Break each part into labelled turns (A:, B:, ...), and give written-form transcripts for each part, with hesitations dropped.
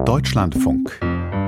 A: Deutschlandfunk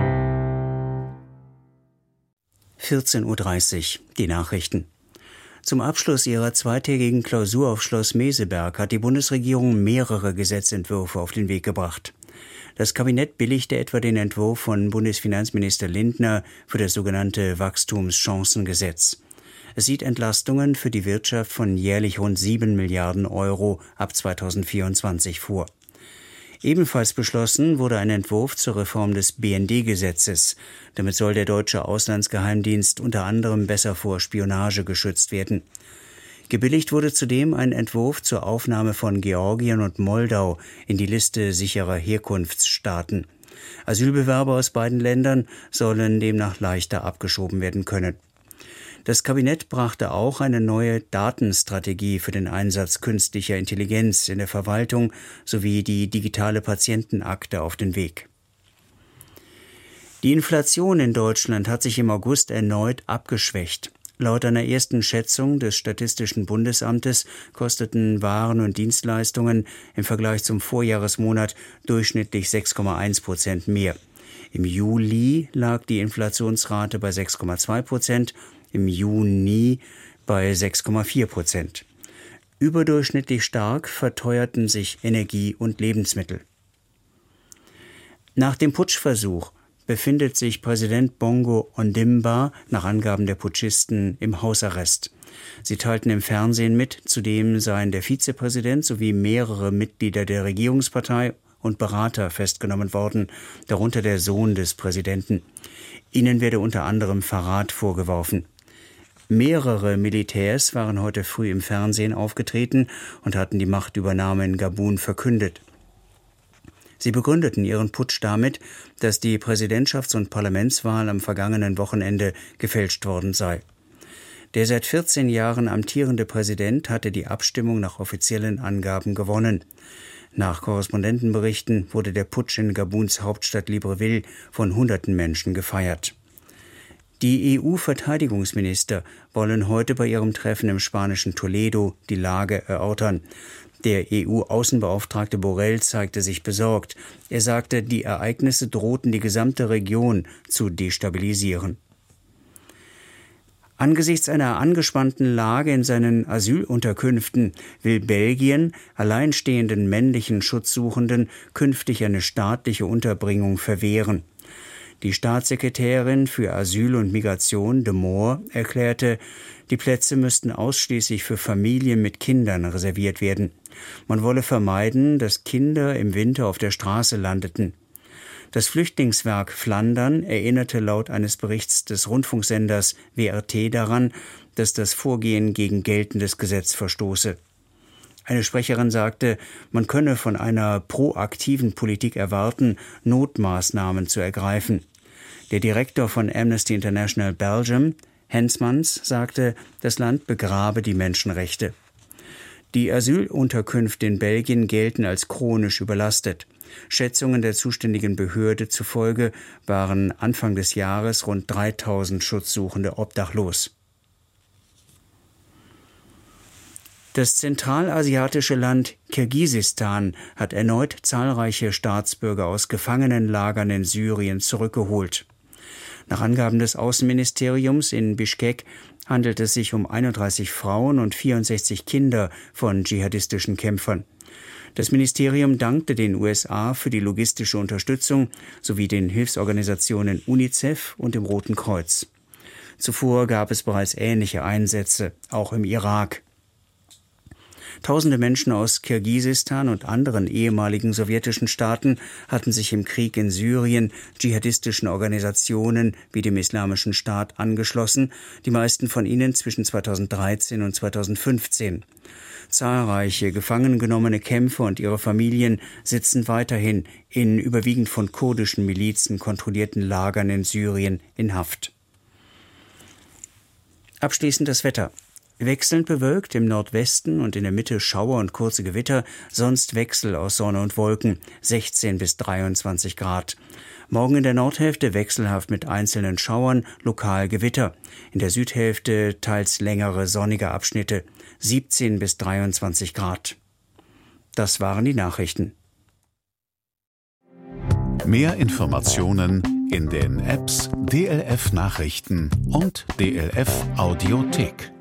B: 14:30 Uhr, die Nachrichten. Zum Abschluss ihrer zweitägigen Klausur auf Schloss Meseberg hat die Bundesregierung mehrere Gesetzentwürfe auf den Weg gebracht. Das Kabinett billigte etwa den Entwurf von Bundesfinanzminister Lindner für das sogenannte Wachstumschancengesetz. Es sieht Entlastungen für die Wirtschaft von jährlich rund 7 Milliarden Euro ab 2024 vor. Ebenfalls beschlossen wurde ein Entwurf zur Reform des BND-Gesetzes. Damit soll der deutsche Auslandsgeheimdienst unter anderem besser vor Spionage geschützt werden. Gebilligt wurde zudem ein Entwurf zur Aufnahme von Georgien und Moldau in die Liste sicherer Herkunftsstaaten. Asylbewerber aus beiden Ländern sollen demnach leichter abgeschoben werden können. Das Kabinett brachte auch eine neue Datenstrategie für den Einsatz künstlicher Intelligenz in der Verwaltung sowie die digitale Patientenakte auf den Weg. Die Inflation in Deutschland hat sich im August erneut abgeschwächt. Laut einer ersten Schätzung des Statistischen Bundesamtes kosteten Waren und Dienstleistungen im Vergleich zum Vorjahresmonat durchschnittlich 6,1% mehr. Im Juli lag die Inflationsrate bei 6,2%, im Juni bei 6,4%. Überdurchschnittlich stark verteuerten sich Energie und Lebensmittel. Nach dem Putschversuch befindet sich Präsident Bongo Ondimba nach Angaben der Putschisten im Hausarrest. Sie teilten im Fernsehen mit, zudem seien der Vizepräsident sowie mehrere Mitglieder der Regierungspartei und Berater festgenommen worden, darunter der Sohn des Präsidenten. Ihnen werde unter anderem Verrat vorgeworfen. Mehrere Militärs waren heute früh im Fernsehen aufgetreten und hatten die Machtübernahme in Gabun verkündet. Sie begründeten ihren Putsch damit, dass die Präsidentschafts- und Parlamentswahl am vergangenen Wochenende gefälscht worden sei. Der seit 14 Jahren amtierende Präsident hatte die Abstimmung nach offiziellen Angaben gewonnen. Nach Korrespondentenberichten wurde der Putsch in Gabuns Hauptstadt Libreville von Hunderten Menschen gefeiert. Die EU-Verteidigungsminister wollen heute bei ihrem Treffen im spanischen Toledo die Lage erörtern. Der EU-Außenbeauftragte Borrell zeigte sich besorgt. Er sagte, die Ereignisse drohten die gesamte Region zu destabilisieren. Angesichts einer angespannten Lage in seinen Asylunterkünften will Belgien alleinstehenden männlichen Schutzsuchenden künftig eine staatliche Unterbringung verwehren. Die Staatssekretärin für Asyl und Migration, de Moor, erklärte, die Plätze müssten ausschließlich für Familien mit Kindern reserviert werden. Man wolle vermeiden, dass Kinder im Winter auf der Straße landeten. Das Flüchtlingswerk Flandern erinnerte laut eines Berichts des Rundfunksenders WRT daran, dass das Vorgehen gegen geltendes Gesetz verstoße. Eine Sprecherin sagte, man könne von einer proaktiven Politik erwarten, Notmaßnahmen zu ergreifen. Der Direktor von Amnesty International Belgium, Hensmans, sagte, das Land begrabe die Menschenrechte. Die Asylunterkünfte in Belgien gelten als chronisch überlastet. Schätzungen der zuständigen Behörde zufolge waren Anfang des Jahres rund 3000 Schutzsuchende obdachlos. Das zentralasiatische Land Kirgisistan hat erneut zahlreiche Staatsbürger aus Gefangenenlagern in Syrien zurückgeholt. Nach Angaben des Außenministeriums in Bischkek handelt es sich um 31 Frauen und 64 Kinder von dschihadistischen Kämpfern. Das Ministerium dankte den USA für die logistische Unterstützung sowie den Hilfsorganisationen UNICEF und dem Roten Kreuz. Zuvor gab es bereits ähnliche Einsätze, auch im Irak. Tausende Menschen aus Kirgisistan und anderen ehemaligen sowjetischen Staaten hatten sich im Krieg in Syrien dschihadistischen Organisationen wie dem Islamischen Staat angeschlossen, die meisten von ihnen zwischen 2013 und 2015. Zahlreiche gefangen genommene Kämpfer und ihre Familien sitzen weiterhin in überwiegend von kurdischen Milizen kontrollierten Lagern in Syrien in Haft. Abschließend das Wetter. Wechselnd bewölkt, im Nordwesten und in der Mitte Schauer und kurze Gewitter, sonst Wechsel aus Sonne und Wolken, 16 bis 23 Grad. Morgen in der Nordhälfte wechselhaft mit einzelnen Schauern, lokal Gewitter. In der Südhälfte teils längere sonnige Abschnitte, 17 bis 23 Grad. Das waren die Nachrichten.
A: Mehr Informationen in den Apps DLF Nachrichten und DLF Audiothek.